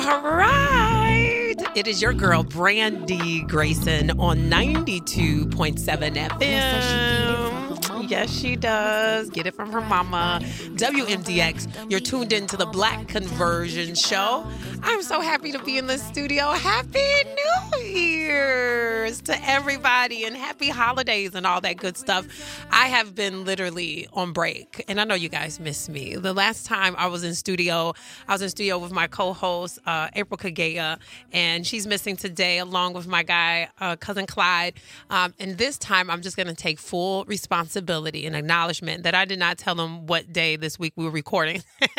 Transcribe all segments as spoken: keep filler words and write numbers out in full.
All right. It is your girl, Brandy Grayson, on ninety-two point seven F M. Yes, she does. Get it from her mama. W M D X, you're tuned into the Black Conversion Show. I'm so happy to be in the studio. Happy New Year's to everybody and happy holidays and all that good stuff. I have been literally on break, and I know you guys miss me. The last time I was in studio, I was in studio with my co-host, uh, April Kagea, and she's missing today along with my guy, uh, Cousin Clyde. Um, and this time, I'm just going to take full responsibility and acknowledgement that I did not tell them what day this week we were recording.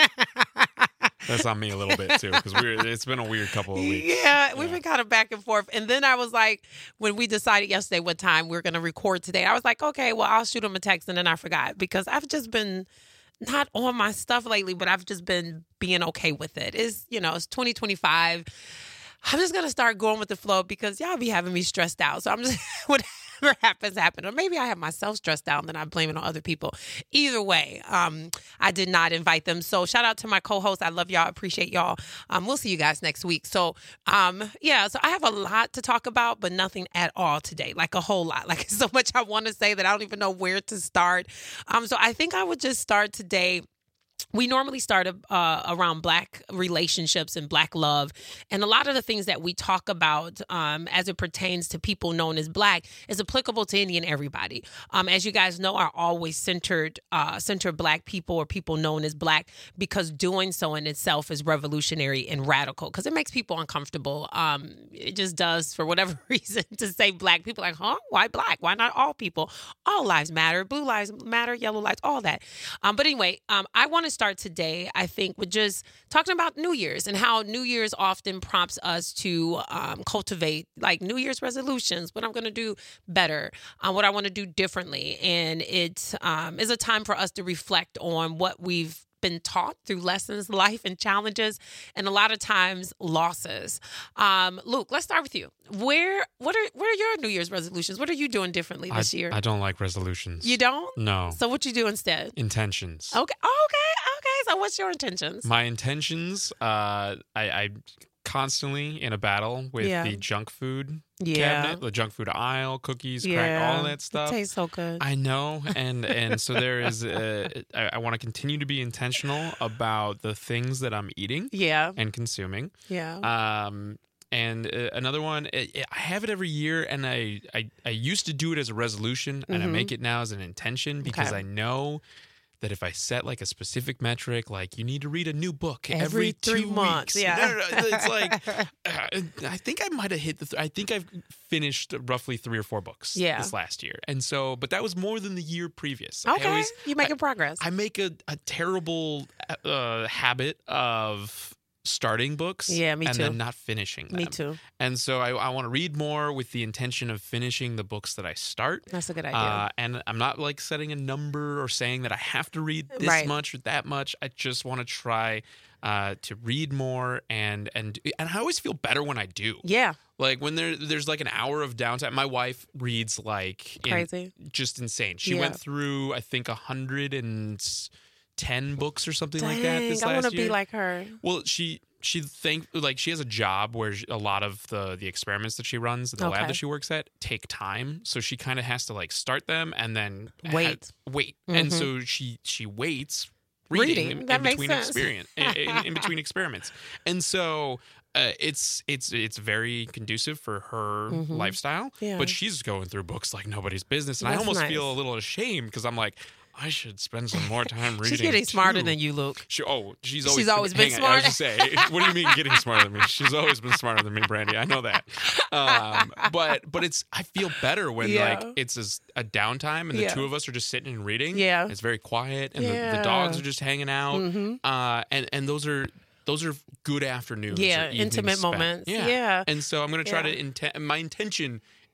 That's on me a little bit, too, because we're it's been a weird couple of weeks. Yeah, we've yeah. been kind of back and forth. And then I was like, when we decided yesterday what time we were going to record today, I was like, okay, well, I'll shoot him a text. And then I forgot because I've just been not on my stuff lately, but I've just been being okay with it. It's, you know, it's twenty twenty-five. I'm just going to start going with the flow because y'all be having me stressed out. So I'm just, whatever happens, happen. Or maybe I have myself stressed out and then I blame it on other people. Either way, um, I did not invite them. So shout out to my co-host. I love y'all. Appreciate y'all. Um, we'll see you guys next week. So, um, yeah, so I have a lot to talk about, but nothing at all today. Like a whole lot. Like so much I want to say that I don't even know where to start. Um, so I think I would just start today. We normally start uh, around Black relationships and Black love. And a lot of the things that we talk about um, as it pertains to people known as Black is applicable to any and everybody. Um, as you guys know, are always centered, uh, center Black people or people known as Black because doing so in itself is revolutionary and radical because it makes people uncomfortable. Um, it just does for whatever reason to say Black. People are like, huh? Why Black? Why not all people? All lives matter. Blue lives matter. Yellow lives, all that. Um, but anyway, um, I want to start today, I think, with just talking about New Year's and how New Year's often prompts us to um, cultivate like New Year's resolutions, what I'm going to do better, uh, what I want to do differently. And it um, is a time for us to reflect on what we've been taught through lessons, life, and challenges, and a lot of times losses. Um, Luke, let's start with you. Where, what are, what are your New Year's resolutions? What are you doing differently this I, year? I don't like resolutions. You don't? No. So what you do instead? Intentions. Okay. Oh, okay. Okay. So what's your intentions? My intentions, uh, I, I constantly in a battle with yeah. the junk food yeah. cabinet, the junk food aisle, cookies, yeah. crack, all that stuff. It tastes so good. I know, and and so there is. A, I, I want to continue to be intentional about the things that I'm eating, yeah, and consuming, yeah. Um, and uh, another one, it, it, I have it every year, and I, I I used to do it as a resolution, and mm-hmm. I make it now as an intention because okay. I know that if I set like a specific metric, like you need to read a new book every, every three two months, weeks. yeah, no, no, no, it's like uh, I think I might have hit the. Th- I think I've finished roughly three or four books yeah. this last year, and so, but that was more than the year previous. Okay, always, you're making I, progress. I make a, a terrible uh, habit of starting books yeah, me and too. then not finishing them. Me too. And so I, I want to read more with the intention of finishing the books that I start. That's a good idea. Uh, and I'm not like setting a number or saying that I have to read this right. much or that much. I just want to try uh, to read more and and and I always feel better when I do. Yeah. Like when there there's like an hour of downtime. My wife reads like in, crazy, just insane. She yeah. went through I think a hundred and ten books or something Dang, like that this I last want to year. be like her. Well, she she think like she has a job where a lot of the the experiments that she runs, the okay. lab that she works at, take time. So she kind of has to like start them and then wait, ha- wait, mm-hmm. and so she she waits reading, reading. in, that in makes between sense. experience in, in, in between experiments, and so. Uh, it's it's it's very conducive for her mm-hmm. lifestyle, yeah. but she's going through books like nobody's business, and That's I almost nice. feel a little ashamed because I'm like, I should spend some more time reading. She's getting smarter too. than you, Luke. She, oh, she's always she's always been, been, been smart. smart. I was just say, what do you mean getting smarter than me? She's always been smarter than me, Brandy. I know that. Um, but but it's I feel better when yeah. like it's a, a downtime and the yeah. two of us are just sitting and reading. Yeah, it's very quiet and yeah. the, the dogs are just hanging out. Mm-hmm. Uh, and and those are. Those are good afternoons. Yeah, or evenings intimate spent. moments. Yeah. yeah. And so I'm going to try yeah. to, inten- my intention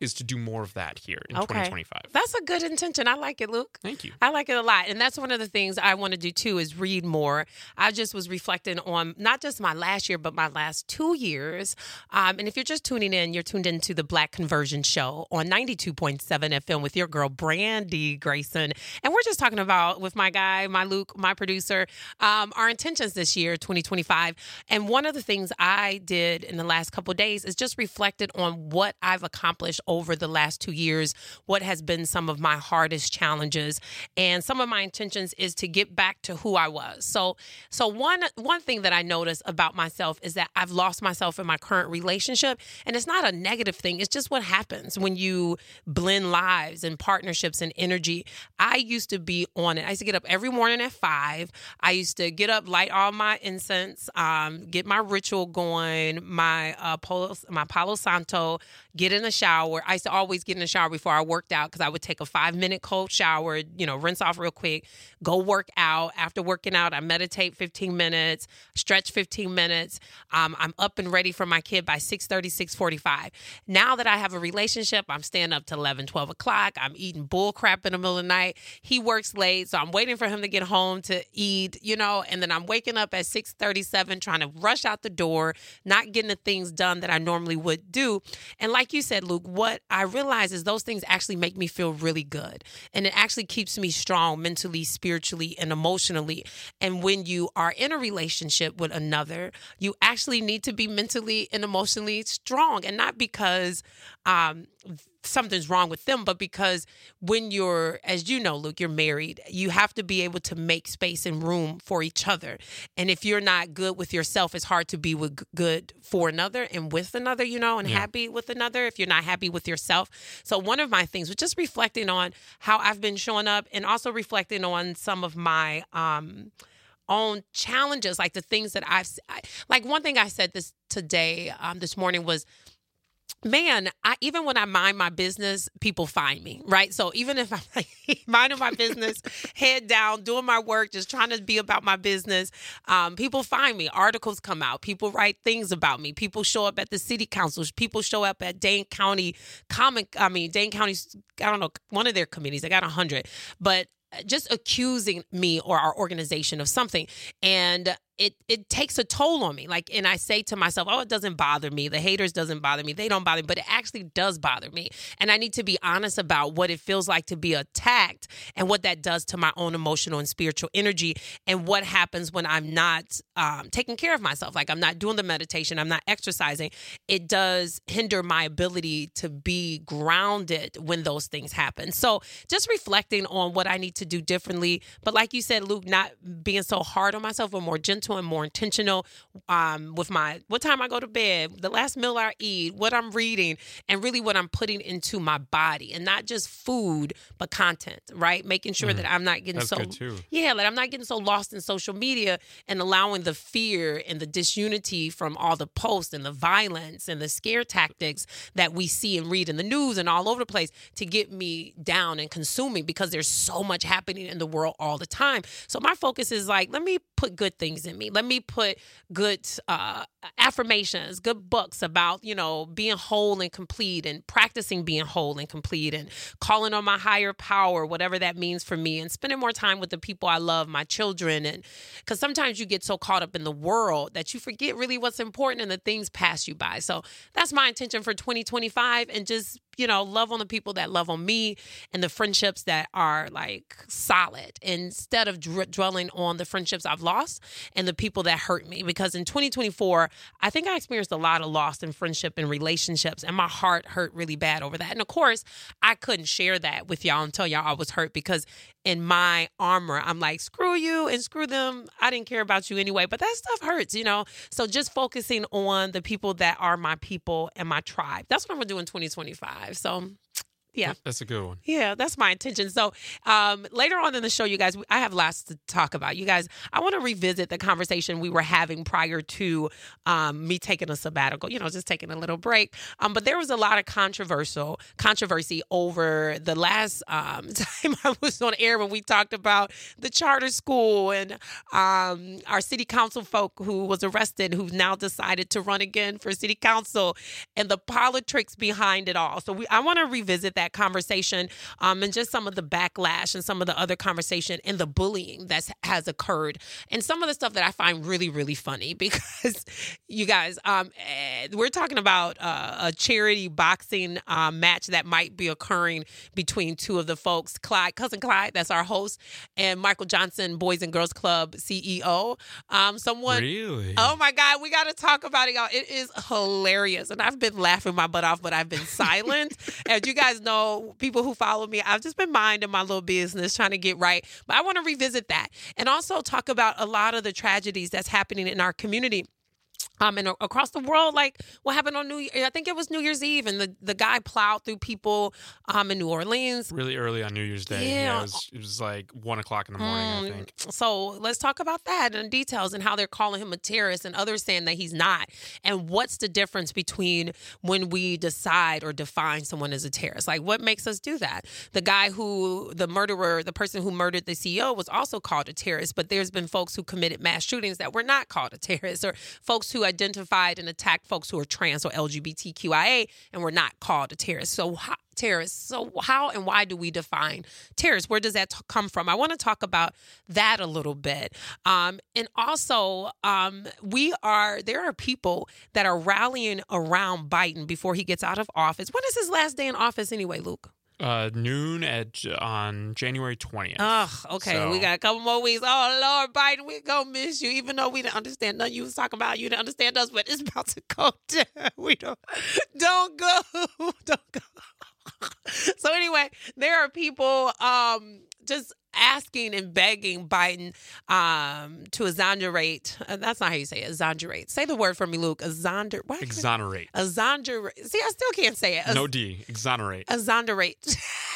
is to do more of that here in Okay. twenty twenty-five. That's a good intention. I like it, Luke. Thank you. I like it a lot. And that's one of the things I want to do too is read more. I just was reflecting on not just my last year, but my last two years. Um, and if you're just tuning in, you're tuned into the Black Conversion Show on ninety-two point seven F M with your girl, Brandy Grayson. And we're just talking about, with my guy, my Luke, my producer, um, our intentions this year, twenty twenty-five. And one of the things I did in the last couple of days is just reflected on what I've accomplished over the last two years, what has been some of my hardest challenges. And some of my intentions is to get back to who I was. So so one one thing that I notice about myself is that I've lost myself in my current relationship. And it's not a negative thing. It's just what happens when you blend lives and partnerships and energy. I used to be on it. I used to get up every morning at five. I used to get up, light all my incense, um, get my ritual going, my uh, Palo, my Palo Santo, get in the shower. I used to always get in the shower before I worked out because I would take a five minute cold shower, you know, rinse off real quick, go work out. After working out, I meditate fifteen minutes, stretch fifteen minutes. Um, I'm up and ready for my kid by six thirty, six forty-five. Now that I have a relationship, I'm staying up to eleven, twelve o'clock. I'm eating bull crap in the middle of the night. He works late, so I'm waiting for him to get home to eat, you know, and then I'm waking up at six thirty-seven, trying to rush out the door, not getting the things done that I normally would do. And like you said, Luke, what I realize is those things actually make me feel really good. And it actually keeps me strong mentally, spiritually, and emotionally. And when you are in a relationship with another, you actually need to be mentally and emotionally strong. And not because um, something's wrong with them, but because when you're, as you know, Luke, you're married, you have to be able to make space and room for each other. And if you're not good with yourself, it's hard to be with good for another and with another, you know, and Yeah. happy with another if you're not happy with yourself. So one of my things was just reflecting on how I've been showing up and also reflecting on some of my um, own challenges, like the things that I've, I, like one thing I said this today, um, this morning was, man, I, even when I mind my business, people find me, right? So even if I'm like minding my business, head down, doing my work, just trying to be about my business, um, people find me. Articles come out. People write things about me. People show up at the city councils. People show up at Dane County Comic. I mean, Dane County, I don't know, one of their committees. I got a hundred, but just accusing me or our organization of something. And it it takes a toll on me. Like, and I say to myself, oh, it doesn't bother me. The haters doesn't bother me. They don't bother me, but it actually does bother me. And I need to be honest about what it feels like to be attacked and what that does to my own emotional and spiritual energy and what happens when I'm not um, taking care of myself. Like I'm not doing the meditation. I'm not exercising. It does hinder my ability to be grounded when those things happen. So just reflecting on what I need to do differently. But like you said, Luke, not being so hard on myself, but more gentle and more intentional um, with my, what time I go to bed, the last meal I eat, what I'm reading, and really what I'm putting into my body, and not just food, but content, right? Making sure mm. that I'm not getting That's so, good too. yeah, that I'm not getting so lost in social media and allowing the fear and the disunity from all the posts and the violence and the scare tactics that we see and read in the news and all over the place to get me down and consuming, because there's so much happening in the world all the time. So my focus is like, let me put good things in me. Let me put good uh, affirmations, good books about, you know, being whole and complete and practicing being whole and complete and calling on my higher power, whatever that means for me, and spending more time with the people I love, my children. And because sometimes you get so caught up in the world that you forget really what's important and the things pass you by. So that's my intention for twenty twenty-five, and just, you know, love on the people that love on me and the friendships that are like solid, instead of dr- dwelling on the friendships I've lost and the people that hurt me. Because in twenty twenty-four, I think I experienced a lot of loss in friendship and relationships, and my heart hurt really bad over that. And of course, I couldn't share that with y'all and tell y'all I was hurt, because in my armor, I'm like, screw you and screw them. I didn't care about you anyway. But that stuff hurts, you know? So just focusing on the people that are my people and my tribe. That's what I'm going to do in twenty twenty-five. So Yeah. That's a good one. Yeah, that's my intention. So um, later on in the show, you guys, I have lots to talk about. You guys, I want to revisit the conversation we were having prior to um, me taking a sabbatical, you know, just taking a little break. Um, but there was a lot of controversial controversy over the last um, time I was on air when we talked about the charter school and um, our city council folk who was arrested, who've now decided to run again for city council, and the politics behind it all. So we, I want to revisit that conversation um, and just some of the backlash and some of the other conversation and the bullying that has occurred and some of the stuff that I find really, really funny because you guys, um, we're talking about uh, a charity boxing uh, match that might be occurring between two of the folks, Clyde, Cousin Clyde, that's our host, and Michael Johnson, Boys and Girls Club C E O. Um, someone, really? Oh my God, we got to talk about it, y'all. It is hilarious. And I've been laughing my butt off, but I've been silent. As you guys know, people who follow me, I've just been minding my little business, trying to get right. But I want to revisit that and also talk about a lot of the tragedies that's happening in our community. Um, and across the world, like what happened on New Year, I think it was New Year's Eve, and the, the guy plowed through people um, in New Orleans. Really early on New Year's Day. Yeah. yeah it, was, it was like one o'clock in the morning, Mm, I think. So let's talk about that and details and how they're calling him a terrorist and others saying that he's not. And what's the difference between when we decide or define someone as a terrorist? Like, what makes us do that? The guy who, the murderer, the person who murdered the C E O was also called a terrorist, but there's been folks who committed mass shootings that were not called a terrorist, or folks who identified and attacked folks who are trans or L G B T Q I A and were not called a terrorist. So how, terrorists. So how and why do we define terrorists? Where does that t- come from? I want to talk about that a little bit. Um, and also, um, we are, there are people that are rallying around Biden before he gets out of office. When is his last day in office anyway, Luke? Uh, noon at on January twentieth. Ugh, okay, So- we got a couple more weeks. Oh, Lord, Biden, we gonna miss you. Even though we didn't understand nothing you was talking about, you didn't understand us, but it's about to go down. We don't, don't go, don't go. So anyway, there are people um, just asking and begging Biden um, to exonerate. Uh, that's not how you say it. Exonerate. Say the word for me, Luke. Exoner. What? Exonerate. Exonerate. See, I still can't say it. No D. Exonerate. Exonerate.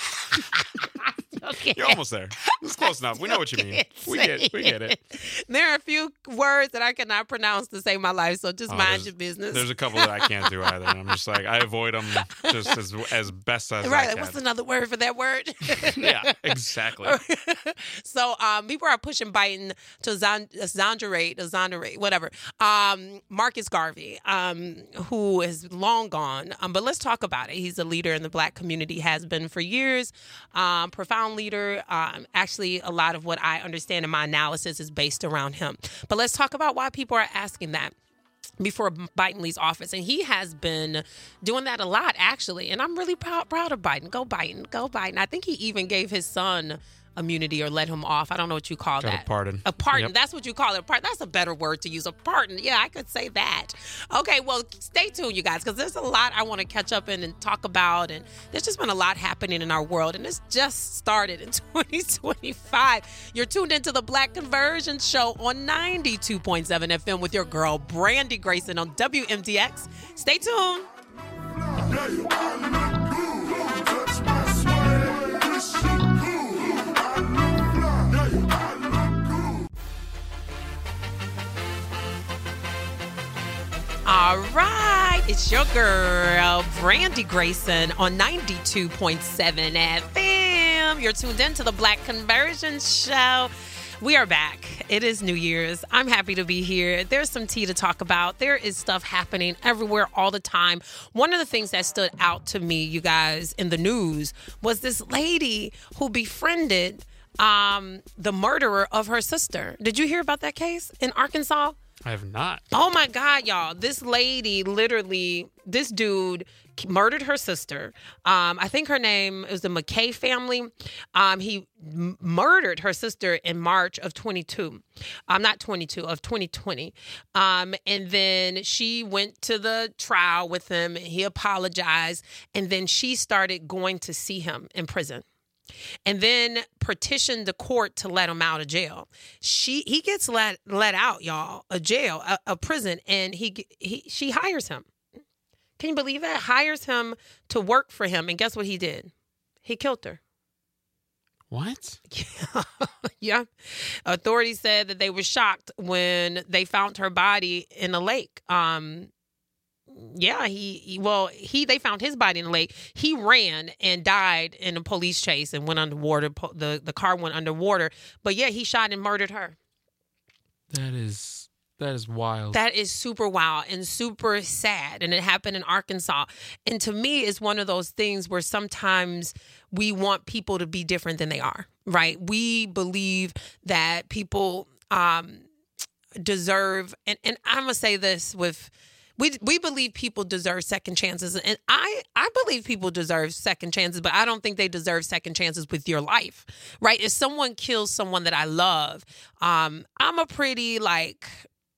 Okay. You're almost there. It's close enough. We know what you mean. We get, we get it. There are a few words that I cannot pronounce to save my life, so just Oh, mind there's- your business. There's a couple that I can't do either. And I'm just like, I avoid them just as as best as right. I Like, can. what's another word for that word? Yeah, exactly. So um, people are pushing Biden to exon- exonerate, exonerate, whatever. Um, Marcus Garvey, um, who is long gone, um, but let's talk about it. He's a leader in the Black community, has been for years, um, profound leader. Um, actually, a lot of what I understand in my analysis is based around him. But let's talk about why people are asking that before Biden leaves office. And he has been doing that a lot, actually. And I'm really proud, proud of Biden. Go Biden. Go Biden. I think he even gave his son immunity or let him off. I don't know what you call Got that. a pardon. A pardon. Yep. That's what you call it. A pardon. That's a better word to use. A pardon. Yeah, I could say that. Okay, well, stay tuned, you guys, because there's a lot I want to catch up in and talk about. And there's just been a lot happening in our world. And it's just started in twenty twenty-five. You're tuned into the Black Conversion Show on ninety-two point seven F M with your girl, Brandy Grayson, on W M D X. Stay tuned. All right, it's your girl, Brandy Grayson, on ninety-two point seven F M. You're tuned in to the Black Conversion Show. We are back. It is New Year's. I'm happy to be here. There's some tea to talk about. There is stuff happening everywhere all the time. One of the things that stood out to me, you guys, in the news was this lady who befriended um, the murderer of her sister. Did you hear about that case in Arkansas? I have not. Oh my God, y'all. This lady literally, this dude murdered her sister. Um, I think her name is the McKay family. Um, he m- murdered her sister in March of twenty-two. Um, not twenty-two, of twenty twenty. Um, and then she went to the trial with him. He apologized. And then she started going to see him in prison. And then petitioned the court to let him out of jail. She he gets let let out, y'all, a jail, a, a prison, and he he she hires him. Can you believe that? Hires him to work for him, and guess what he did? He killed her. What? Yeah. yeah. Authorities said that they were shocked when they found her body in a lake. Um, yeah, he, he well, he they found his body in the lake. He ran and died in a police chase and went underwater. Po- the the car went underwater. But yeah, he shot and murdered her. That is that is wild. That is super wild and super sad. And it happened in Arkansas. And to me, it's one of those things where sometimes we want people to be different than they are, right? We believe that people um, deserve, and, and I'm going to say this with, we we believe people deserve second chances. And I, I believe people deserve second chances, but I don't think they deserve second chances with your life, right? If someone kills someone that I love, um, I'm a pretty like...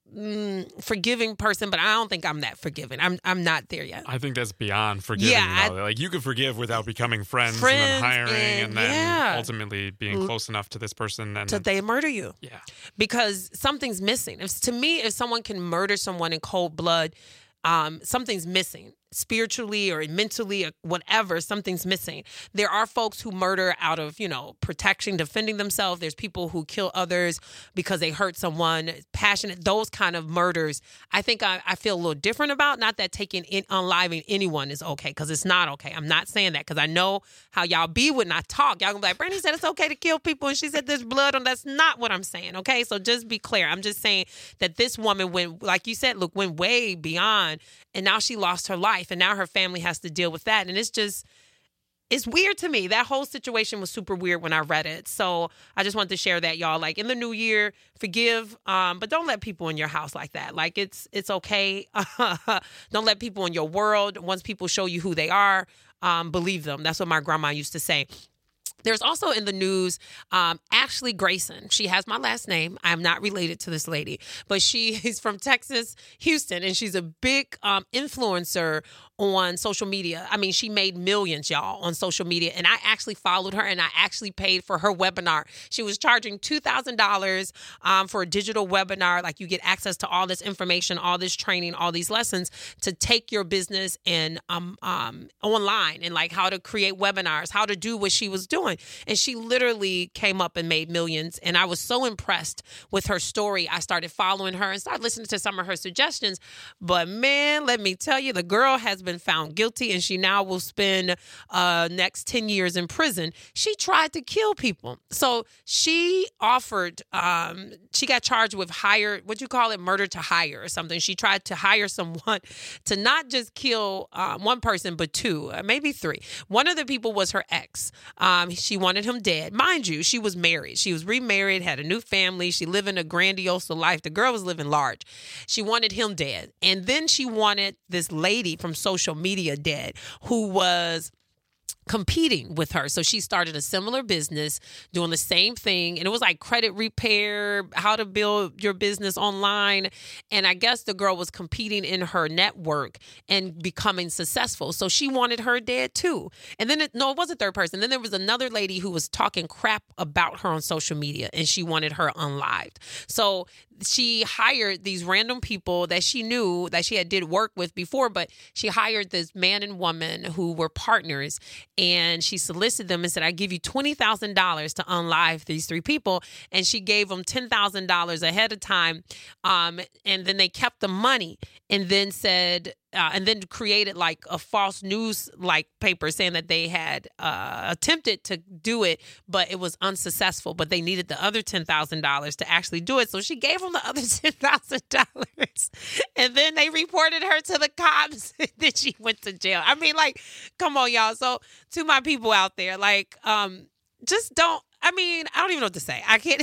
Mm, forgiving person, but I don't think I'm that forgiving. I'm I'm not there yet. I think that's beyond forgiving. Yeah, though. Like you can forgive without becoming friends, friends and then hiring, and, and then yeah. ultimately being close enough to this person and to they murder you. Yeah, because something's missing. If to me, if someone can murder someone in cold blood, um, something's missing. Spiritually or mentally or whatever, something's missing. There are folks who murder out of, you know, protection, defending themselves. There's people who kill others because they hurt someone, passionate. Those kind of murders, I think I, I feel a little different about. Not that taking in, unliving anyone is okay, because it's not okay. I'm not saying that, because I know how y'all be when I talk. Y'all gonna be like, Brandy said it's okay to kill people, and she said there's blood on. That's not what I'm saying, okay? So just be clear. I'm just saying that this woman went, like you said, look, went way beyond, and now she lost her life. And now her family has to deal with that. And it's just, it's weird to me. That whole situation was super weird when I read it. So I just wanted to share that, y'all. Like in the new year, forgive, um, but don't let people in your house like that. Like it's it's okay. Don't let people in your world. Once people show you who they are, um, believe them. That's what my grandma used to say. There's also in the news, um, Ashley Grayson. She has my last name. I'm not related to this lady, but she is from Texas, Houston, and she's a big um, influencer on social media. I mean, she made millions, y'all, on social media, and I actually followed her, and I actually paid for her webinar. She was charging two thousand dollars um, for a digital webinar. Like, you get access to all this information, all this training, all these lessons to take your business and um, um, online, and like how to create webinars, how to do what she was doing. And she literally came up and made millions. And I was so impressed with her story. I started following her and started listening to some of her suggestions. But man, let me tell you, the girl has been found guilty, and she now will spend uh next ten years in prison. She tried to kill people. So she offered, um, she got charged with hire, what you call it, murder to hire or something. She tried to hire someone to not just kill uh, one person, but two, uh, maybe three. One of the people was her ex. Um, she wanted him dead. Mind you, she was married. She was remarried, had a new family. She lived in a grandiose life. The girl was living large. She wanted him dead. And then she wanted this lady from social media dead, who was competing with her. So she started a similar business doing the same thing. And it was like credit repair, how to build your business online. And I guess the girl was competing in her network and becoming successful. So she wanted her dead too. And then, it, no, it was a third person. Then there was another lady who was talking crap about her on social media, and she wanted her unlived. So she hired these random people that she knew that she had did work with before, but she hired this man and woman who were partners, and she solicited them and said, I give you twenty thousand dollars to unlive these three people. And she gave them ten thousand dollars ahead of time. Um, and then they kept the money and then said, Uh, and then created like a false news like paper saying that they had uh, attempted to do it, but it was unsuccessful. But they needed the other ten thousand dollars to actually do it. So she gave them the other ten thousand dollars. And then they reported her to the cops. Then she went to jail. I mean, like, come on, y'all. So to my people out there, like, um, just don't, I mean, I don't even know what to say. I can't.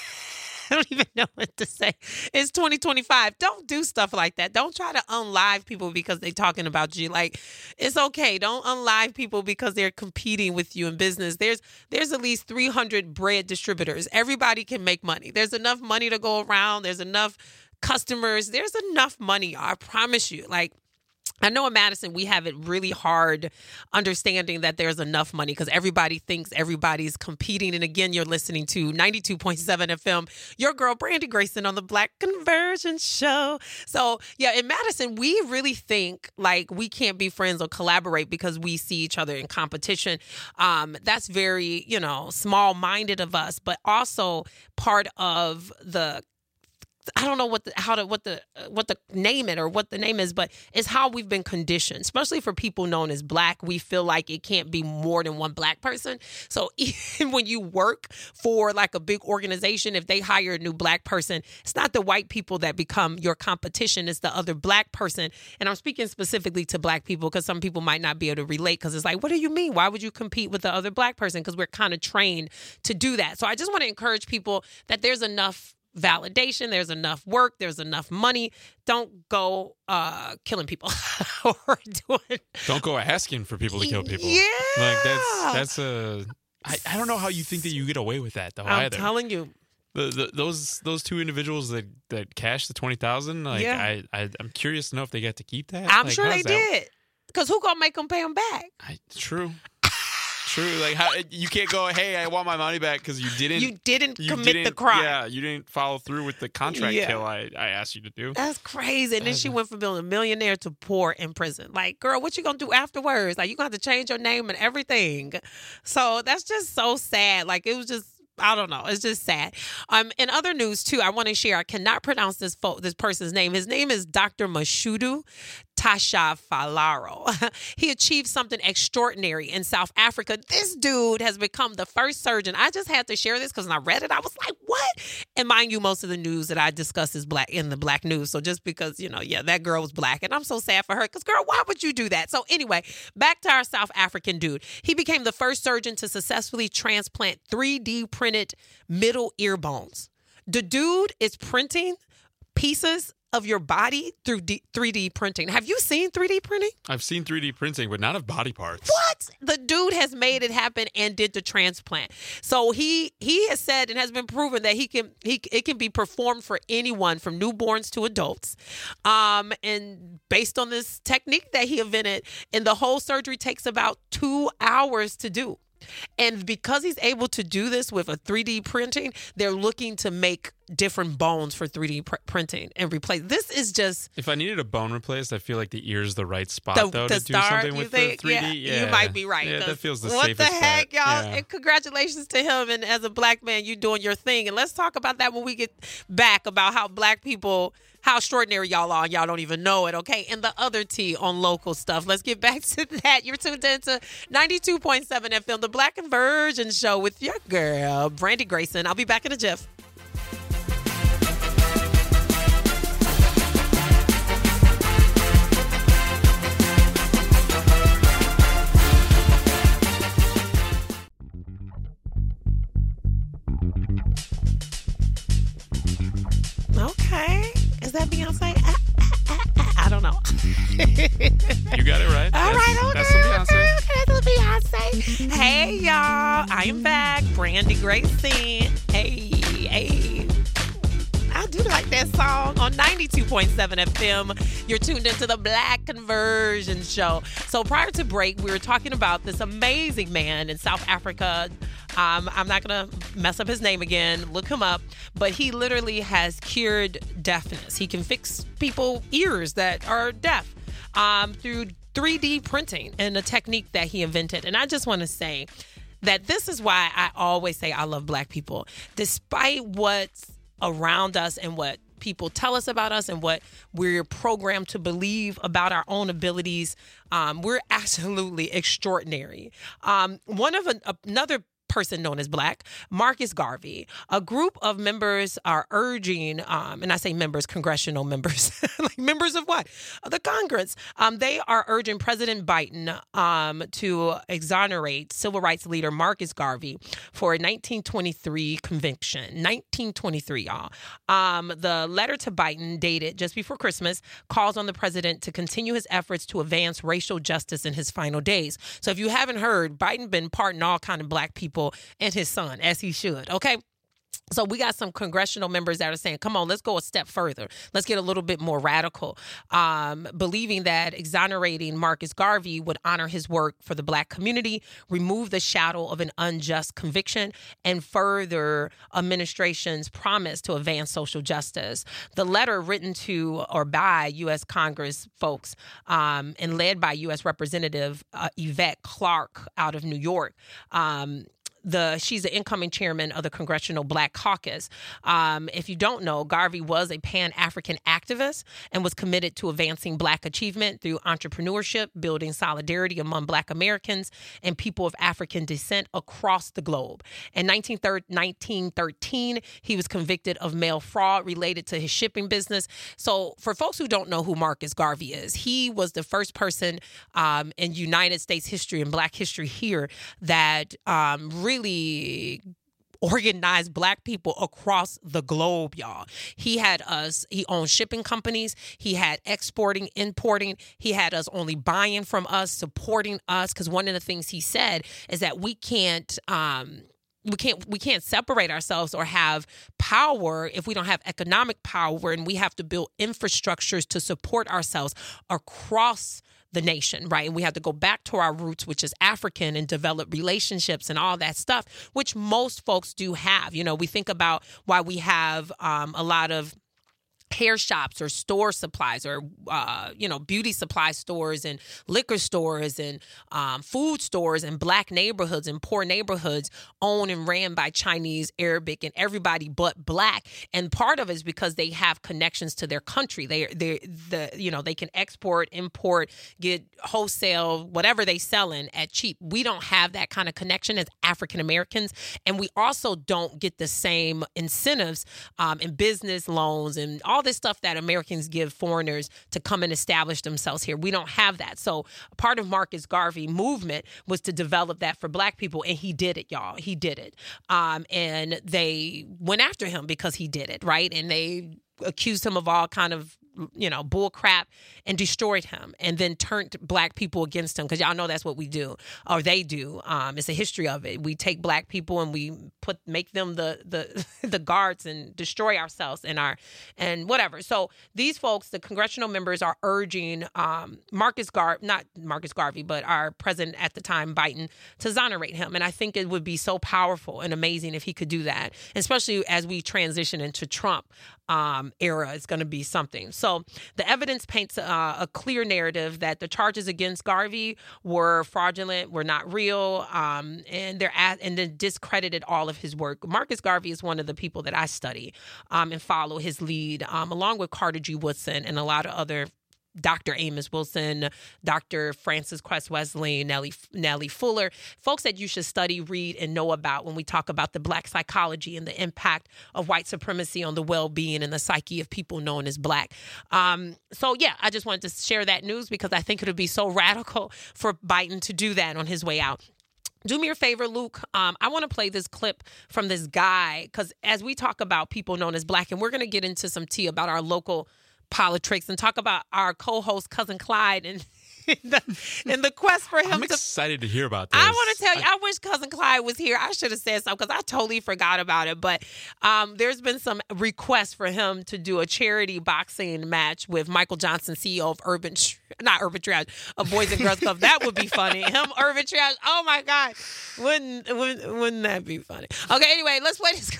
I don't even know what to say. It's twenty twenty-five. Don't do stuff like that. Don't try to unlive people because they're talking about you. Like, it's okay. Don't unlive people because they're competing with you in business. There's there's at least three hundred bread distributors. Everybody can make money. There's enough money to go around. There's enough customers. There's enough money. I promise you. Like, I know in Madison, we have it really hard understanding that there's enough money because everybody thinks everybody's competing. And again, you're listening to ninety-two point seven F M, your girl, Brandy Grayson on the Black Conversion Show. So, yeah, in Madison, we really think like we can't be friends or collaborate because we see each other in competition. Um, that's very, you know, small-minded of us, but also part of the I don't know what the, how to what the what the name it or what the name is, but it's how we've been conditioned, especially for people known as Black. We feel like it can't be more than one Black person. So even when you work for like a big organization, if they hire a new Black person, it's not the white people that become your competition. It's the other Black person. And I'm speaking specifically to Black people because some people might not be able to relate because it's like, what do you mean? Why would you compete with the other Black person? Because we're kind of trained to do that. So I just want to encourage people that there's enough validation, there's enough work, there's enough money. Don't go uh, killing people or doing. Don't go asking for people to kill people. Yeah, like that's that's a. I, I don't know how you think that you get away with that though. I'm either. telling you, the, the, those those two individuals that that cashed the twenty thousand. Like yeah. I, I I'm curious to know if they got to keep that. I'm like, sure they that? did. Because who gonna make them pay them back? I, true. True, like how you can't go, hey, I want my money back because you didn't. You didn't you commit didn't, the crime. Yeah, you didn't follow through with the contract Yeah. kill I, I asked you to do. That's crazy. And then she went from being a millionaire to poor in prison. Like, girl, what you gonna do afterwards? Like, you gonna have to change your name and everything. So that's just so sad. Like, it was just. I don't know. It's just sad. Um, in other news, too, I want to share. I cannot pronounce this fo- this person's name. His name is Doctor Mashudu Tasha He achieved something extraordinary in South Africa. This dude has become the first surgeon. I just had to share this because when I read it, I was like, what? And mind you, most of the news that I discuss is Black in the Black news. So just because, you know, yeah, that girl was Black. And I'm so sad for her because, girl, why would you do that? So anyway, back to our South African dude. He became the first surgeon to successfully transplant three D printed middle ear bones. The dude is printing pieces of your body through D- three D printing. Have you seen three D printing? I've seen three D printing, but not of body parts. What? The dude has made it happen and did the transplant. So he he has said and has been proven that he can he it can be performed for anyone from newborns to adults. Um, and based on this technique that he invented, and the whole surgery takes about two hours to do. And because he's able to do this with a three D printing, they're looking to make different bones for three D pr- printing and replace. This is just. If I needed a bone replaced, I feel like the ear is the right spot, the, though, to to do start, something with think? the three D. Yeah, Yeah, you might be right. Yeah, that feels the what safest the heck, bet. y'all? Yeah. And congratulations to him. And as a Black man, you doing your thing. And let's talk about that when we get back about how Black people, how extraordinary y'all are, and y'all don't even know it, okay? And the other T on local stuff. Let's get back to that. You're tuned in to ninety-two point seven F M, the Black Conversion Show with your girl, Brandy Grayson. I'll be back in a jiff. Okay. Is that Beyonce? Ah, ah, ah, ah. I don't know. You got it right. All that's, right, okay. That's some Beyonce. Okay, okay, that's Beyonce. Hey, y'all. I am back. Brandy Grayson. Hey, hey. I do like that song on ninety-two point seven F M. You're tuned into the Black Conversion Show. So prior to break, we were talking about this amazing man in South Africa. Um, I'm not going to mess up his name again. Look him up. But he literally has cured deafness. He can fix people ears that are deaf um, through three D printing and a technique that he invented. And I just want to say that this is why I always say I love Black people. Despite what's around us and what people tell us about us and what we're programmed to believe about our own abilities, um, we're absolutely extraordinary. Um, one of a, another person known as Black, Marcus Garvey, a group of members are urging, um, and I say members, congressional members, like members of what? Of the Congress. Um, they are urging President Biden um, to exonerate civil rights leader Marcus Garvey for a nineteen twenty-three conviction. nineteen twenty-three, y'all. Um, the letter to Biden, dated just before Christmas, calls on the president to continue his efforts to advance racial justice in his final days. So if you haven't heard, Biden been pardoning all kind of Black people and his son, as he should, okay? So we got some congressional members that are saying, come on, let's go a step further. Let's get a little bit more radical, um, believing that exonerating Marcus Garvey would honor his work for the Black community, remove the shadow of an unjust conviction, and further administration's promise to advance social justice. The letter written to or by U S Congress folks um, and led by U S Representative uh, Yvette Clarke out of New York, um, The, she's the incoming chairman of the Congressional Black Caucus. Um, if you don't know, Garvey was a Pan-African activist and was committed to advancing Black achievement through entrepreneurship, building solidarity among Black Americans and people of African descent across the globe. In nineteen thirteen, he was convicted of mail fraud related to his shipping business. So for folks who don't know who Marcus Garvey is, he was the first person um, in United States history and Black history here that um, really really organized Black people across the globe, y'all. He had us, he owned shipping companies. He had exporting, importing. He had us only buying from us, supporting us. Because one of the things he said is that we can't, um, we can't, we can't separate ourselves or have power if we don't have economic power, and we have to build infrastructures to support ourselves across the nation, right? And we have to go back to our roots, which is African, and develop relationships and all that stuff, which most folks do have. You know, we think about why we have um, a lot of hair shops or store supplies or, uh, you know, beauty supply stores and liquor stores and um, food stores in Black neighborhoods and poor neighborhoods owned and ran by Chinese, Arabic, and everybody but Black. And part of it is because they have connections to their country. They, they, the, you know, they can export, import, get wholesale, whatever they selling at cheap. We don't have that kind of connection as African Americans. And we also don't get the same incentives um, in business loans and all all this stuff that Americans give foreigners to come and establish themselves here. We don't have that. So part of Marcus Garvey movement was to develop that for Black people, and he did it, y'all. He did it. Um, and they went after him because he did it, right? And they accused him of all kind of, you know, bull crap, and destroyed him, and then turned Black people against him. Because y'all know that's what we do, or they do. Um, it's a history of it. We take Black people and we put make them the the the guards and destroy ourselves and our and whatever. So these folks, the congressional members, are urging um, Marcus Gar not Marcus Garvey, but our president at the time, Biden, to exonerate him. And I think it would be so powerful and amazing if he could do that, especially as we transition into Trump um, era. It's going to be something. So the evidence paints uh, a clear narrative that the charges against Garvey were fraudulent, were not real, um, and they're at, and then discredited all of his work. Marcus Garvey is one of the people that I study um, and follow his lead, um, along with Carter G. Woodson and a lot of other Doctor Amos Wilson, Doctor Francis Cress Wesley, Nellie, Nellie Fuller, folks that you should study, read, and know about when we talk about the Black psychology and the impact of white supremacy on the well-being and the psyche of people known as Black. Um, so, yeah, I just wanted to share that news because I think it would be so radical for Biden to do that on his way out. Do me a favor, Luke. Um, I want to play this clip from this guy because as we talk about people known as Black, and we're going to get into some tea about our local politics and talk about our co-host Cousin Clyde and the, and the quest for him. I'm to, excited to hear about this. I want to tell you, I, I wish Cousin Clyde was here. I should have said something because I totally forgot about it. But um, there's been some requests for him to do a charity boxing match with Michael Johnson, C E O of Urban, not Urban Trash, of Boys and Girls Club. That would be funny. Him, Urban Trash. Oh my God, wouldn't wouldn't, wouldn't that be funny? Okay, anyway, let's play this clip.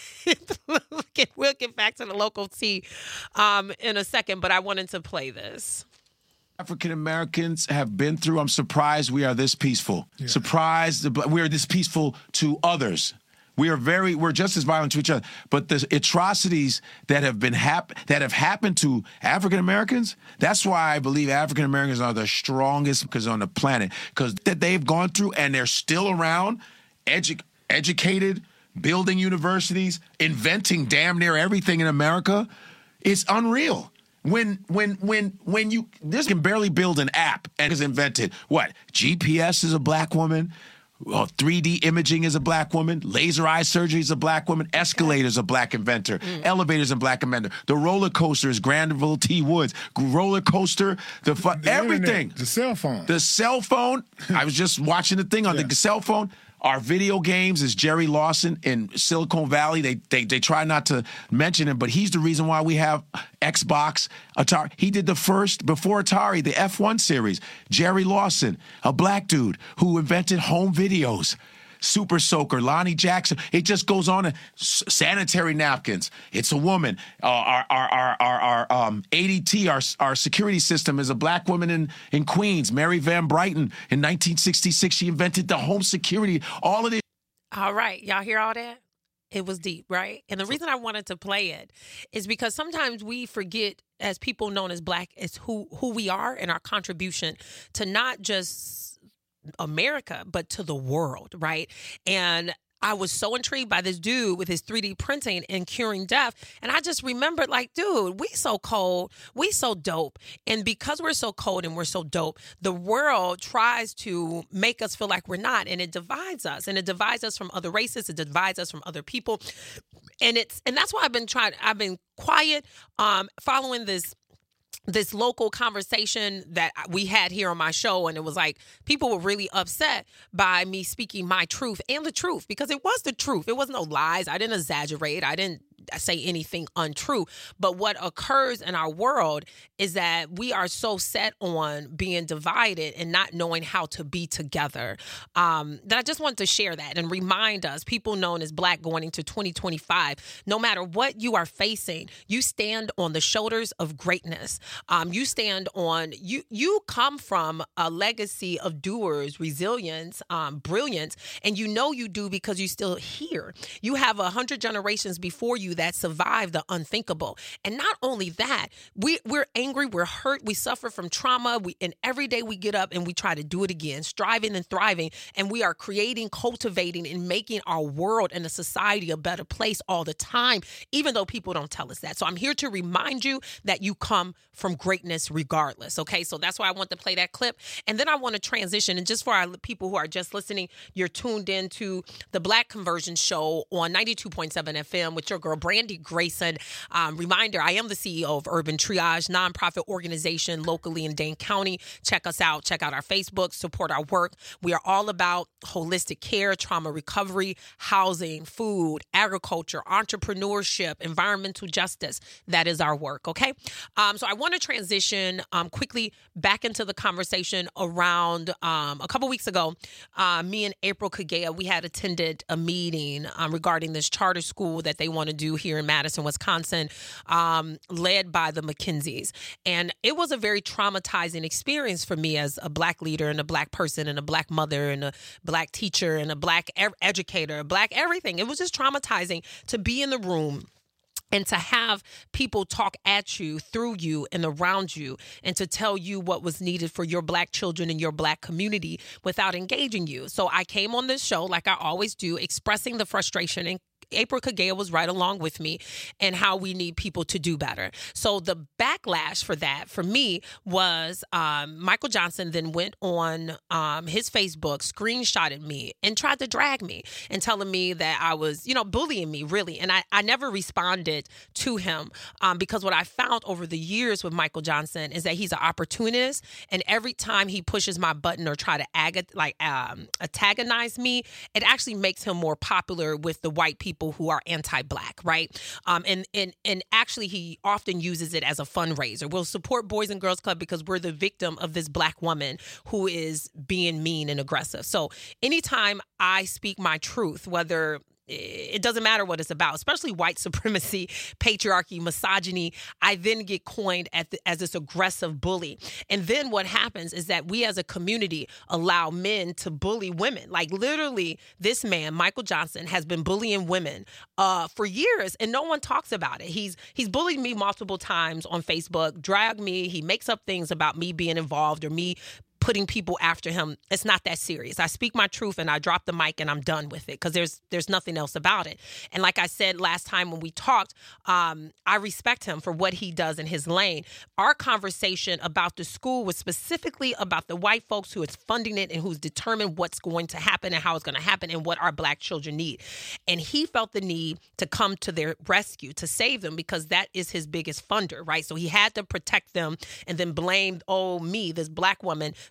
We'll get back to the local tea um, in a second, but I wanted to play this. African Americans have been through. I'm surprised we are this peaceful. Yeah. Surprised we are this peaceful to others. We are very, we're just as violent to each other. But the atrocities that have been hap- that have happened to African Americans, that's why I believe African Americans are the strongest because on the planet, because that they've gone through and they're still around, edu- educated, building universities, inventing damn near everything in America. It's unreal. When when when when you this can barely build an app and is invented. What? G P S is a Black woman. Well, three D imaging is a Black woman. Laser eye surgery is a Black woman. Escalators a Black inventor. Mm. Elevators a Black inventor. The roller coaster is Granville T. Woods. Roller coaster, the, fu- the everything. Internet, the cell phone. The cell phone. I was just watching the thing on yeah. the cell phone. Our video games is Jerry Lawson in Silicon Valley. They, they they try not to mention him, but he's the reason why we have Xbox, Atari. He did the first, before Atari, the F one series. Jerry Lawson, a black dude who invented home videos. Super Soaker, Lonnie Jackson. It just goes on. And sanitary napkins. It's a woman. Uh, our our our our, our um, A D T, our our security system, is a black woman in in Queens. Mary Van Brighton in nineteen sixty-six. She invented the home security. All of this. All right, y'all hear all that? It was deep, right? And the reason I wanted to play it is because sometimes we forget, as people known as black, is who who we are and our contribution to not just America, but to the world, right? And I was so intrigued by this dude with his three D printing and curing death. And I just remembered, like, dude, we so cold, we so dope. And because we're so cold and we're so dope, the world tries to make us feel like we're not. And it divides us. And it divides us from other races. It divides us from other people. And it's and that's why I've been trying, I've been quiet, um, following this this local conversation that we had here on my show. And it was like, people were really upset by me speaking my truth and the truth, because it was the truth. It wasn't no lies. I didn't exaggerate. I didn't say anything untrue. But what occurs in our world is that we are so set on being divided and not knowing how to be together, um, that I just want to share that and remind us, people known as black going into twenty twenty-five, no matter what you are facing, you stand on the shoulders of greatness. Um, you stand on, you you come from a legacy of doers, resilience, um, brilliance, and you know you do because you're still here. You have a hundred generations before you that survived the unthinkable. And not only that, we, we're angry, we're hurt, we suffer from trauma, we, and every day we get up and we try to do it again, striving and thriving, and we are creating, cultivating, and making our world and the society a better place all the time, even though people don't tell us that. So I'm here to remind you that you come from greatness regardless, okay? So that's why I want to play that clip. And then I want to transition, and just for our people who are just listening, you're tuned into the Black Conversion Show on ninety-two point seven F M with your girl, Brandy Grayson. Um, reminder, I am the C E O of Urban Triage, nonprofit organization locally in Dane County. Check us out. Check out our Facebook. Support our work. We are all about holistic care, trauma recovery, housing, food, agriculture, entrepreneurship, environmental justice. That is our work, okay? Um, so I want to transition um, quickly back into the conversation around um, a couple weeks ago. Uh, me and April Kagea, we had attended a meeting um, regarding this charter school that they want to do here in Madison, Wisconsin, um, led by the McKenzies. And it was a very traumatizing experience for me as a black leader and a black person and a black mother and a black teacher and a black e- educator, a black everything. It was just traumatizing to be in the room and to have people talk at you, through you, and around you, and to tell you what was needed for your black children and your black community without engaging you. So I came on this show, like I always do, expressing the frustration, and April Kagea was right along with me, and how we need people to do better. So the backlash for that, for me, was um, Michael Johnson then went on um, his Facebook, screenshotted me, and tried to drag me and telling me that I was, you know, bullying me, really. And I, I never responded to him um, because what I found over the years with Michael Johnson is that he's an opportunist, and every time he pushes my button or try to ag- like um, antagonize me, it actually makes him more popular with the white people who are anti-black, right? Um, and and and actually, he often uses it as a fundraiser. We'll support Boys and Girls Club because we're the victim of this black woman who is being mean and aggressive. So anytime I speak my truth, whether it doesn't matter what it's about, especially white supremacy, patriarchy, misogyny, I then get coined at the, as this aggressive bully. And then what happens is that we as a community allow men to bully women. Like literally, this man, Michael Johnson, has been bullying women uh, for years, and no one talks about it. He's he's bullied me multiple times on Facebook, dragged me. He makes up things about me being involved or me putting people after him. It's not that serious. I speak my truth and I drop the mic and I'm done with it because there's there's nothing else about it. And like I said last time when we talked, um, I respect him for what he does in his lane. Our conversation about the school was specifically about the white folks who is funding it and who's determined what's going to happen and how it's going to happen and what our black children need. And he felt the need to come to their rescue, to save them, because that is his biggest funder, right? So he had to protect them and then blamed, oh, me, this black woman,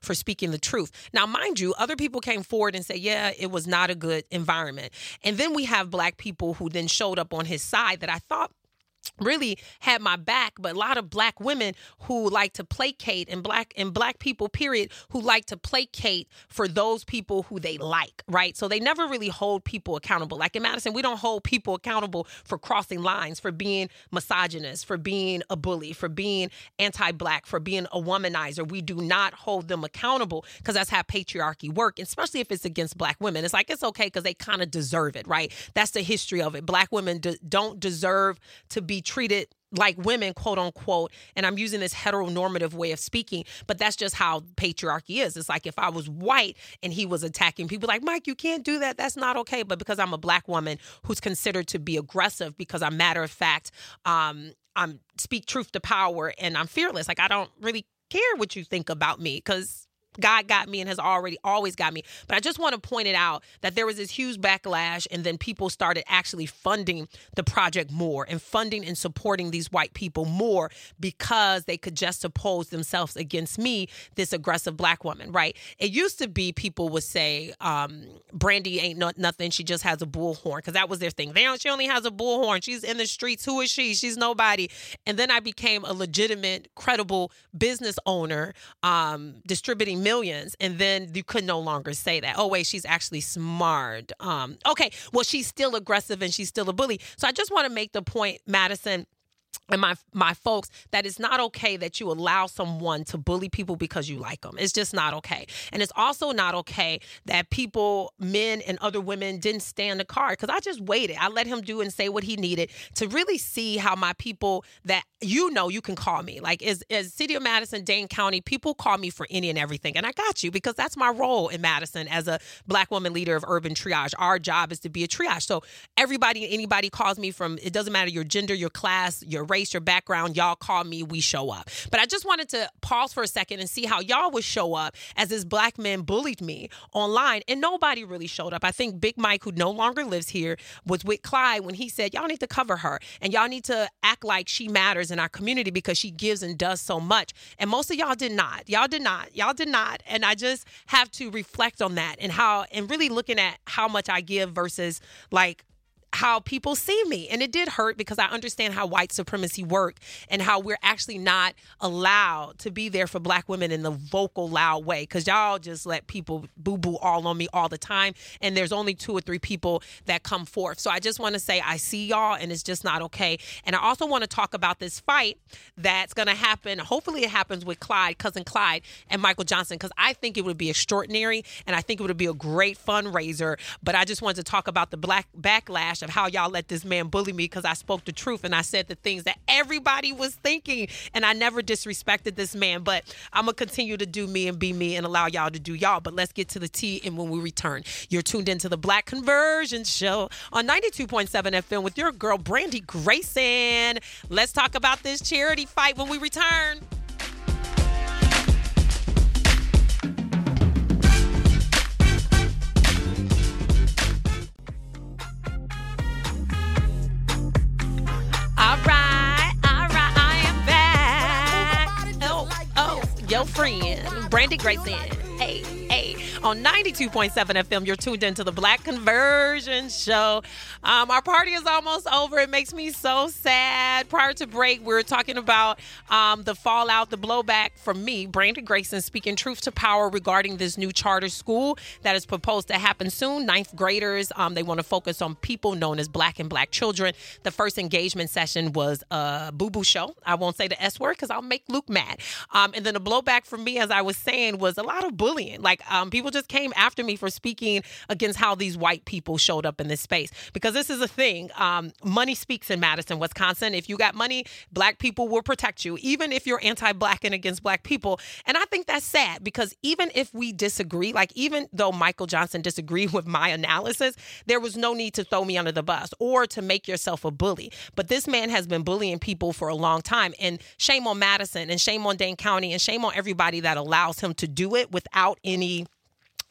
for speaking the truth. Now, mind you, other people came forward and said, yeah, it was not a good environment. And then we have black people who then showed up on his side that I thought really had my back, but a lot of black women who like to placate and black and black people, period, who like to placate for those people who they like, right? So they never really hold people accountable. Like in Madison, we don't hold people accountable for crossing lines, for being misogynist, for being a bully, for being anti-black, for being a womanizer. We do not hold them accountable because that's how patriarchy works, especially if it's against black women. It's like, it's okay because they kind of deserve it, right? That's the history of it. Black women do, don't deserve to be treated like women, quote unquote. And I'm using this heteronormative way of speaking, but that's just how patriarchy is. It's like if I was white and he was attacking people like, Mike, you can't do that. That's not okay. But because I'm a black woman who's considered to be aggressive because I'm matter of fact, um, I'm speak truth to power and I'm fearless. Like I don't really care what you think about me because God got me and has already always got me. But I just want to point it out that there was this huge backlash and then people started actually funding the project more and funding and supporting these white people more because they could just oppose themselves against me, this aggressive black woman, right? It used to be people would say, um, Brandy ain't not nothing. She just has a bullhorn because that was their thing. They don't, she only has a bullhorn. She's in the streets. Who is she? She's nobody. And then I became a legitimate, credible business owner, um, distributing millions, and then you could no longer say that. Oh, wait, she's actually smart. Um, okay, well, she's still aggressive and she's still a bully. So I just want to make the point, Madison, and my my folks, that it's not okay that you allow someone to bully people because you like them. It's just not okay. And it's also not okay that people, men and other women, didn't stand the card because I just waited. I let him do and say what he needed to really see how my people that, you know, you can call me. Like as, as City of Madison, Dane County, people call me for any and everything. And I got you because that's my role in Madison as a black woman leader of urban triage. Our job is to be a triage. So everybody, anybody calls me from, it doesn't matter your gender, your class, your race, your background, y'all call me, we show up. But I just wanted to pause for a second and see how y'all would show up as this black man bullied me online and nobody really showed up. I think Big Mike, who no longer lives here, was with Clyde when he said, y'all need to cover her and y'all need to act like she matters in our community because she gives and does so much. And most of y'all did not. Y'all did not. Y'all did not. And I just have to reflect on that and how, and really looking at how much I give versus like how people see me. And it did hurt because I understand how white supremacy work and how we're actually not allowed to be there for black women in the vocal, loud way. Because y'all just let people boo-boo all on me all the time. And there's only two or three people that come forth. So I just want to say I see y'all and it's just not okay. And I also want to talk about this fight that's going to happen. Hopefully it happens with Clyde, cousin Clyde, and Michael Johnson, because I think it would be extraordinary and I think it would be a great fundraiser. But I just wanted to talk about the black backlash of how y'all let this man bully me because I spoke the truth and I said the things that everybody was thinking and I never disrespected this man. But I'm going to continue to do me and be me and allow y'all to do y'all. But let's get to the tea, and when we return, you're tuned into the Black Conversion Show on ninety-two point seven F M with your girl Brandy Grayson. Let's talk about this charity fight when we return. All right, all right, I am back. Oh, oh, your friend, Brandy Grayson. Hey, hey, on ninety-two point seven F M, you're tuned into the Black Conversion Show. Um, our party is almost over. It makes me so sad. Prior to break, we were talking about um, the fallout, the blowback from me, Brandy Grayson, speaking truth to power regarding this new charter school that is proposed to happen soon. Ninth graders, um, they want to focus on people known as black and black children. The first engagement session was a boo-boo show. I won't say the S word because I'll make Luke mad. Um, and then the blowback from me, as I was saying, was a lot of bullying. Like um, people just came after me for speaking against how these white people showed up in this space. Because this is a thing. Um, money speaks in Madison, Wisconsin. If you got money, black people will protect you, even if you're anti-black and against black people. And I think that's sad because even if we disagree, like even though Michael Johnson disagreed with my analysis, there was no need to throw me under the bus or to make yourself a bully. But this man has been bullying people for a long time. And shame on Madison and shame on Dane County and shame on everybody that allows him to do it without any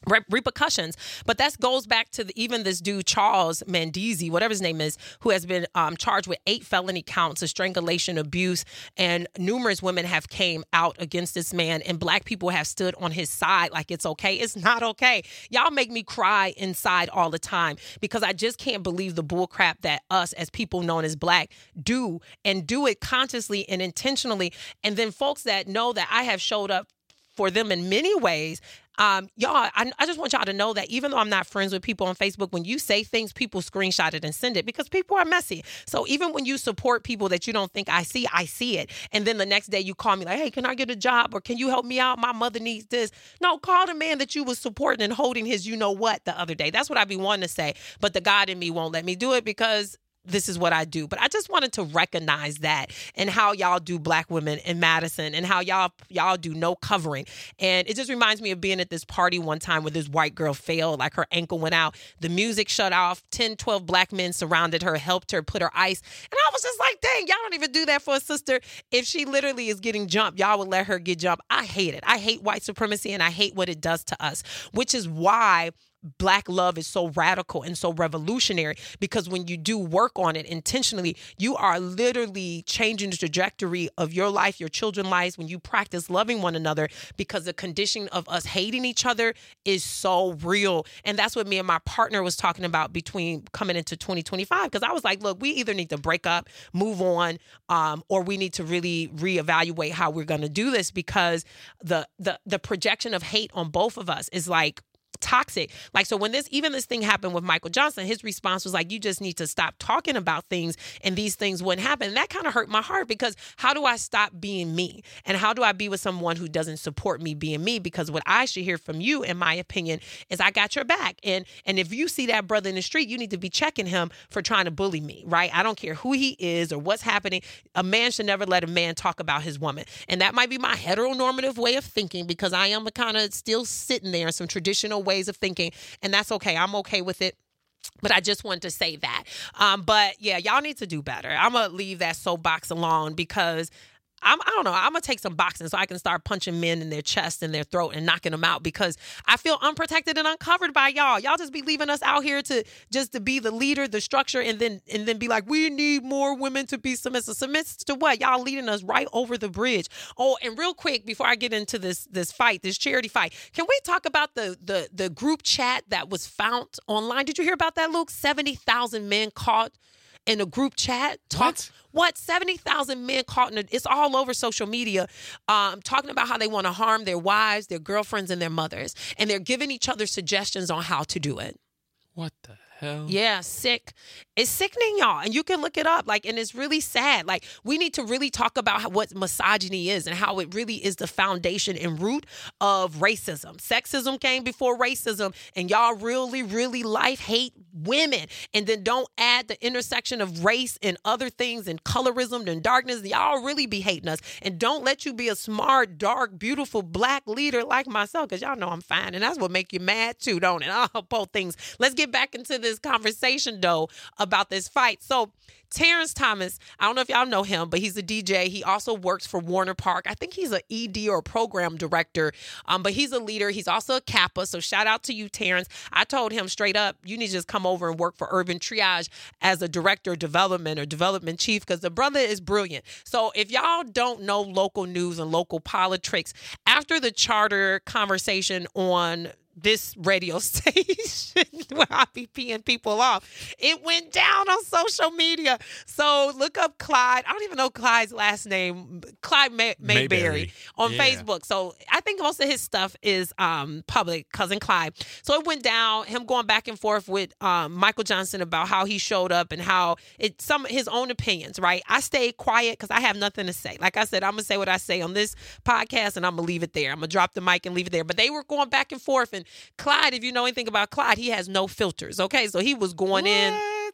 Re- repercussions. But that goes back to the, even this dude, Charles Mandizzi, whatever his name is, who has been um, charged with eight felony counts of strangulation, abuse, and numerous women have came out against this man, and black people have stood on his side like it's okay. It's not okay. Y'all make me cry inside all the time because I just can't believe the bull crap that us as people known as black do, and do it consciously and intentionally. And then folks that know that I have showed up for them in many ways. Um, y'all, I, I just want y'all to know that even though I'm not friends with people on Facebook, when you say things, people screenshot it and send it because people are messy. So even when you support people that you don't think I see, I see it. And then the next day you call me like, hey, can I get a job? Or can you help me out? My mother needs this. No, call the man that you was supporting and holding his you know what the other day. That's what I be wanting to say. But the God in me won't let me do it because this is what I do. But I just wanted to recognize that and how y'all do black women in Madison and how y'all y'all do no covering. And it just reminds me of being at this party one time where this white girl failed, like her ankle went out. The music shut off. ten, twelve black men surrounded her, helped her, put her ice. And I was just like, dang, y'all don't even do that for a sister. If she literally is getting jumped, y'all would let her get jumped. I hate it. I hate white supremacy and I hate what it does to us, which is why Black love is so radical and so revolutionary, because when you do work on it intentionally, you are literally changing the trajectory of your life, your children's lives, when you practice loving one another, because the condition of us hating each other is so real. And that's what me and my partner was talking about between coming into twenty twenty-five. Because I was like, look, we either need to break up, move on, um, or we need to really reevaluate how we're going to do this, because the the the projection of hate on both of us is like toxic. Like, so when this, even this thing happened with Michael Johnson, his response was like, you just need to stop talking about things and these things wouldn't happen. And that kind of hurt my heart, because how do I stop being me? And how do I be with someone who doesn't support me being me? Because what I should hear from you, in my opinion, is I got your back. And, and if you see that brother in the street, you need to be checking him for trying to bully me, right? I don't care who he is or what's happening. A man should never let a man talk about his woman. And that might be my heteronormative way of thinking, because I am kind of still sitting there in some traditional ways of thinking, and that's okay. I'm okay with it. But I just wanted to say that. Um, but yeah, y'all need to do better. I'm going to leave that soapbox alone, because I'm, I don't know. I'm going to take some boxing so I can start punching men in their chest and their throat and knocking them out, because I feel unprotected and uncovered by y'all. Y'all just be leaving us out here to just to be the leader, the structure, and then and then be like, we need more women to be submissive. Submissive to what? Y'all leading us right over the bridge. Oh, and real quick, before I get into this this fight, this charity fight, can we talk about the the the group chat that was found online? Did you hear about that, Luke? seventy thousand men caught in a group chat. Talk, what? What? seventy thousand men caught in a, it's all over social media, um, talking about how they want to harm their wives, their girlfriends, and their mothers. And they're giving each other suggestions on how to do it. What the hell? Yeah, sick. It's sickening, y'all. And you can look it up. Like, and it's really sad. Like, we need to really talk about how, what misogyny is and how it really is the foundation and root of racism. Sexism came before racism, and y'all really, really life hate women. And then don't add the intersection of race and other things and colorism and darkness. Y'all really be hating us. And don't let you be a smart, dark, beautiful black leader like myself, because y'all know I'm fine. And that's what make you mad too, don't it? Oh, both things. Let's get back into this conversation, though, about this fight. So Terrence Thomas, I don't know if y'all know him, but he's a D J. He also works for Warner Park. I think he's an E D or a program director, um, but he's a leader. He's also a Kappa. So shout out to you, Terrence. I told him straight up, you need to just come over and work for Urban Triage as a director of development or development chief, because the brother is brilliant. So if y'all don't know local news and local politics, after the charter conversation on this radio station where I be peeing people off, it went down on social media. So look up Clyde. I don't even know Clyde's last name. Clyde May- Mayberry, Mayberry on yeah. Facebook. So I think most of his stuff is um, public, Cousin Clyde. So it went down, him going back and forth with um, Michael Johnson about how he showed up and how it, some of his own opinions, right? I stayed quiet because I have nothing to say. Like I said, I'm going to say what I say on this podcast, and I'm going to leave it there. I'm going to drop the mic and leave it there. But they were going back and forth, and Clyde, if you know anything about Clyde, he has no filters, okay? So he was going what? in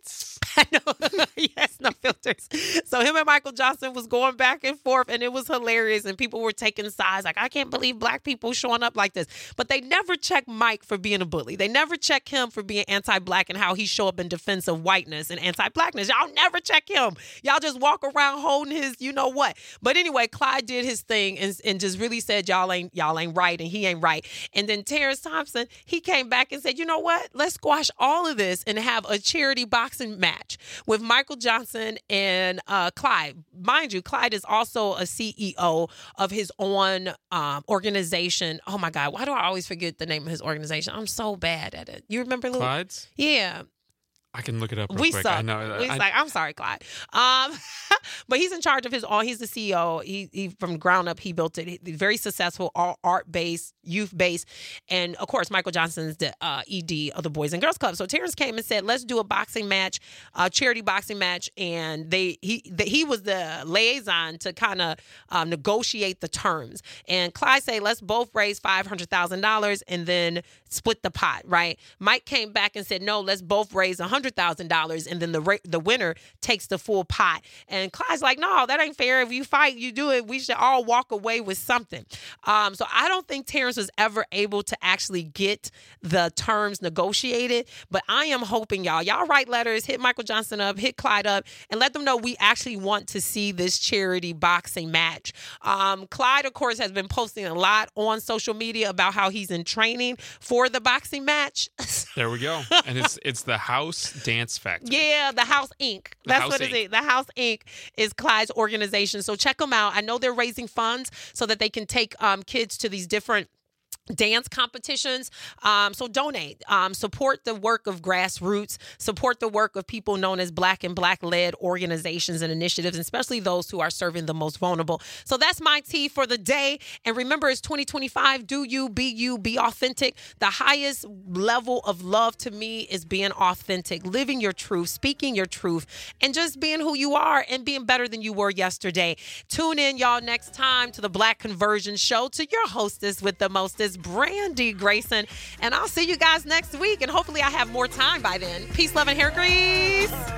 I know. Yes, no filters. So him and Michael Johnson was going back and forth, and it was hilarious. And people were taking sides, like, I can't believe black people showing up like this. But they never check Mike for being a bully. They never check him for being anti-black and how he show up in defense of whiteness and anti-blackness. Y'all never check him. Y'all just walk around holding his, you know what. But anyway, Clyde did his thing and, and just really said, y'all ain't y'all ain't right, and he ain't right. And then Terrence Thompson, he came back and said, you know what? Let's squash all of this and have a charity boxing match with Michael Johnson and uh, Clyde. Mind you, Clyde is also a C E O of his own um, organization. Oh my God, why do I always forget the name of his organization? I'm so bad at it. You remember Lou? Clyde's? Yeah. I can look it up real we quick. suck. I know. We I, suck. I'm sorry, Clyde. Um, but he's in charge of his own. He's the C E O. He, he from the ground up, he built it. He, very successful, all art-based, youth-based. And, of course, Michael Johnson's the uh, E D of the Boys and Girls Club. So Terrence came and said, let's do a boxing match, a charity boxing match. And they he the, he was the liaison to kind of um, negotiate the terms. And Clyde said, let's both raise five hundred thousand dollars and then split the pot, right? Mike came back and said, no, let's both raise one hundred thousand dollars and then the ra- the winner takes the full pot. And Clyde's like, no, that ain't fair. If you fight, you do it. We should all walk away with something. Um, so I don't think Terrence was ever able to actually get the terms negotiated, but I am hoping y'all, y'all write letters, hit Michael Johnson up, hit Clyde up, and let them know we actually want to see this charity boxing match. Um, Clyde, of course, has been posting a lot on social media about how he's in training for the boxing match. There we go. And it's it's the House Dance Factory. Yeah, the House Incorporated. That's House what it is. The House Incorporated is Clyde's organization. So check them out. I know they're raising funds so that they can take um, kids to these different dance competitions. Um, so donate, um, support the work of grassroots, support the work of people known as Black and Black-led organizations and initiatives, especially those who are serving the most vulnerable. So that's my tea for the day. And remember, it's twenty twenty-five. Do you, be you, be authentic. The highest level of love to me is being authentic, living your truth, speaking your truth, and just being who you are and being better than you were yesterday. Tune in, y'all, next time to the Black Conversion Show, to your hostess with the mostest, Brandy Grayson. And I'll see you guys next week. And hopefully I have more time by then. Peace, love, and hair grease.